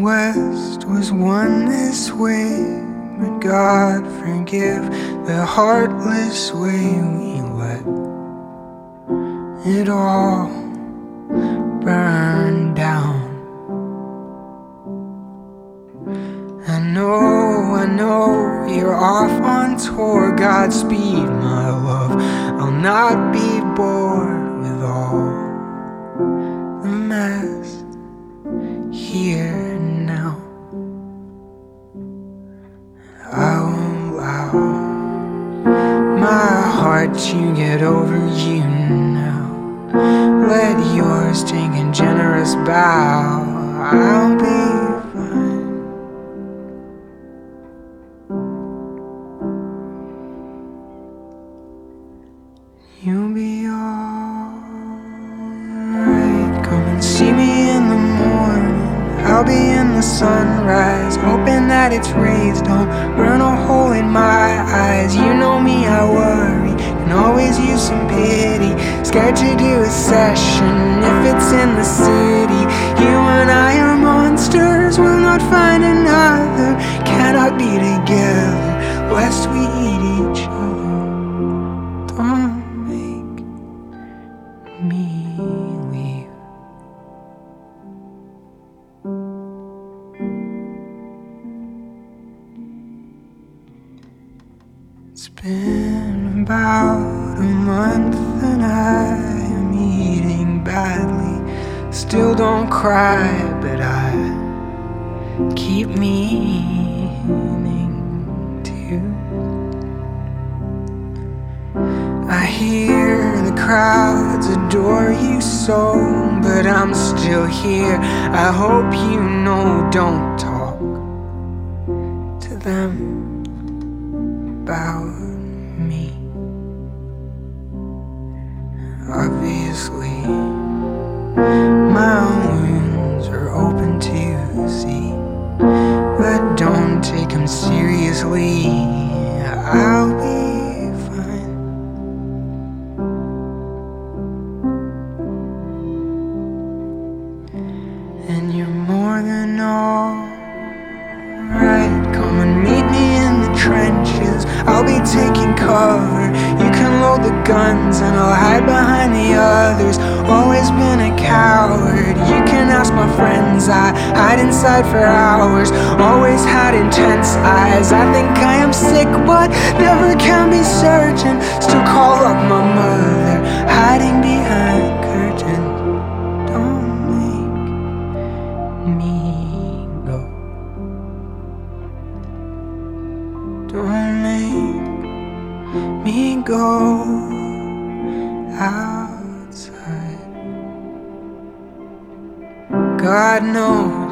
west was one this way, but God forgive the heartless way we let it all burn down. I know you're off on tour. Godspeed, my love. I'll not be bored with all the mess here and now. I won't allow my heart to get over you now. Let yours take a generous bow. I'll be fine. You'll be alright. Come and see me in the morning. I'll be in the sunrise, hoping that its rays don't burn a hole in my eyes. You know me, I worry, can always use some pity. Scared to do a session if it's in the city. You and I are monsters, we'll not find another. Cannot be together, lest we eat each other. Don't make me leave. It's been about a month and I am eating badly. Still don't cry, but I keep meaning to. I hear the crowds adore you so, but I'm still here. I hope you know, don't talk to them about me. Obviously, my wounds are open to see, but don't take them seriously. I'll be fine. And you're more than alright. Come and meet me in the trenches. I'll be taking cover. You can load the guns and I'll hide behind the others. Always been a coward. You can ask my friends. I hide inside for hours. Always had intense eyes. I think I am sick but never can be certain. Still call up my mother, hiding behind curtains. Don't make me go. Don't make me go outside. God knows